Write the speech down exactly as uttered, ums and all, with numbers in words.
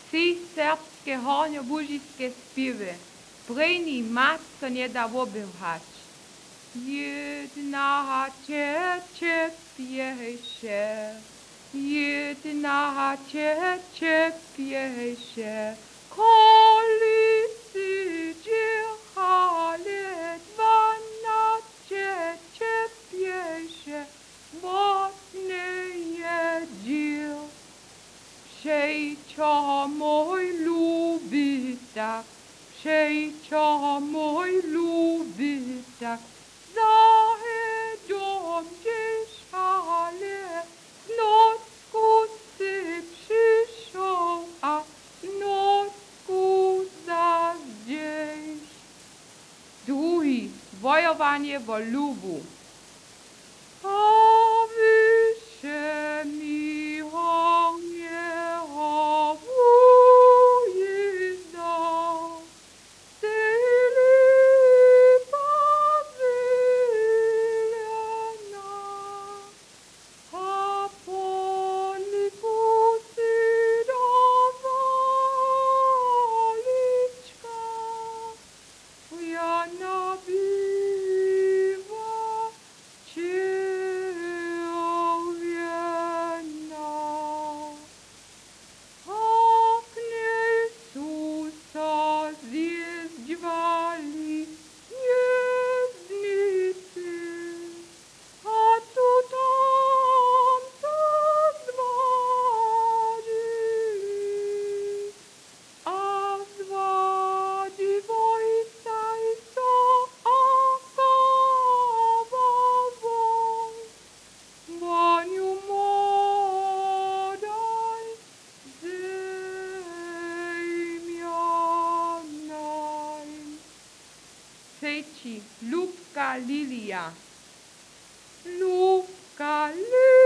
Trzy serbskie horniobužiške spěwy. První mat to nie da oběhać. Jedna ciecze pieše, jedna ciecze pieše, kolisy dziechale, dwanaście pieše, wodne jedzie. Przejcio mój lubi tak, przejcio mój lubi tak, zahedą gdzieś ale w nocku ty przyszł, a w nocku zas gdzieś. Drugi, wojowanie wo lubu. A wysze mi hornie Trzeci, Lubka Lilia. Lubka Lilia.